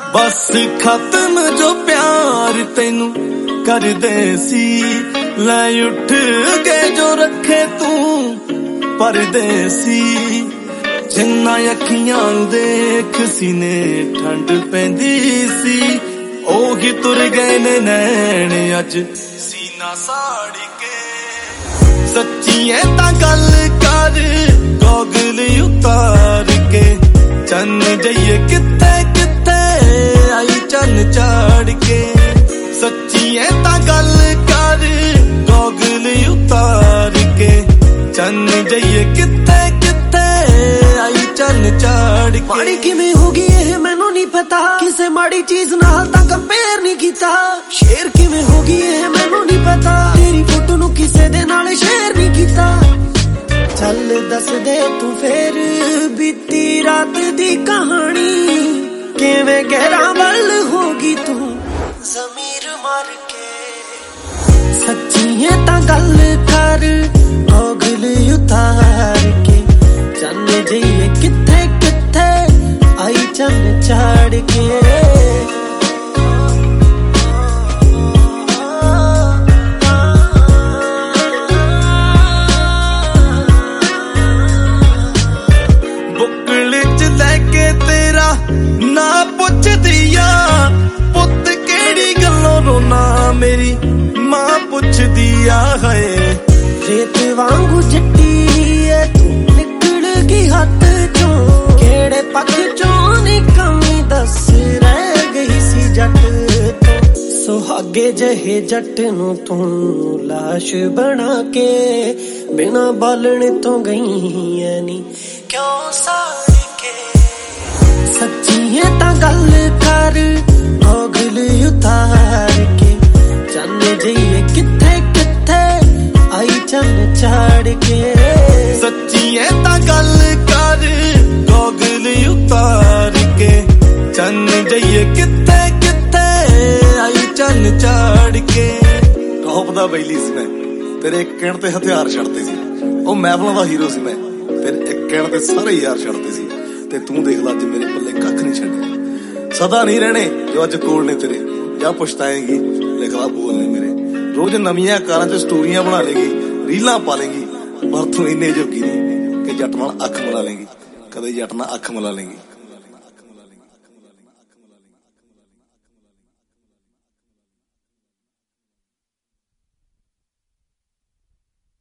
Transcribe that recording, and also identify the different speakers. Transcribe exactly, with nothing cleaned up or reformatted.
Speaker 1: बस खत्म जो प्यार तेनू करदे सी, लै उठ के जो रखे तू परदेसी। जिन्ना अखियां देख सीने ठंड पैंदी सी, ओही तुर गए ने नैन अज सीना साड़ के। सच्चिए तां गल कर गॉगल उतार के, चन जाइए किथे किथे आई चन चाड़ के। सच्चिए तां गल कर गॉगल उतार के, चन जाइए किथे किथे आई चन चाड़ के।
Speaker 2: माड़ी किवें होगी ये मैनू नहीं पता, किसे माड़ी चीज नाल तां कंपेयर नहीं कीता। शेर किवें होगी ये मैनू नहीं पता, तेरी फोटो नू किसे दे नाल शेयर नहीं कीता। चल दस दे तू फेर बीती रात दी कहानी, किवें गहरा वल होगी तू ज़मीर मार के। सच्चिए तां गल कर गॉगल उतार के, चन जाइए किथे किथे आई चन चाड़ के।
Speaker 1: बुकल च लैके तेरा ना पुछ दिया, पुत केड़ी गल्लों रोना मेरी मां पुछ दिया है।
Speaker 2: रेत वांगू जट्टी है तू निकल गई हथ चों, केड़े पख चों नी कमी दस रह गई सी जट तो। सुहागे जहे जट नू तू लाश बना के, बिना बालने तो गई है नी क्यों साड़ के। सच्चिए तां गल कर गॉगल उतार के, चन जाइए किथे किथे आई चन चाड़ के।
Speaker 1: सच्चिए तां गल कर गॉगल उतार के, चन जाइए किथे किथे आई चन चाड़ के। टॉप दा बैली सी मैं, तेरे एक कहण ते हथियार छड़ते सी। ओ महफिलां दा हीरो सी मैं, तेरे एक कहण ते सारे यार छड़ते सी। ते तू देख ला अज मेरे पल्ले कख नहीं छड्डिया। सदा नहीं रहने जो अज कोल ने तेरे, जा पछताएगी लिख ला बोल ने मेरे। रोज नवीं कारां च स्टोरियां बना लेगी, रीलां पा लेगी, पर तू इन्ने जोगी नहीं कि जट नाल अख मिला लेगी, कदे जट नाल अख मिला लेगी।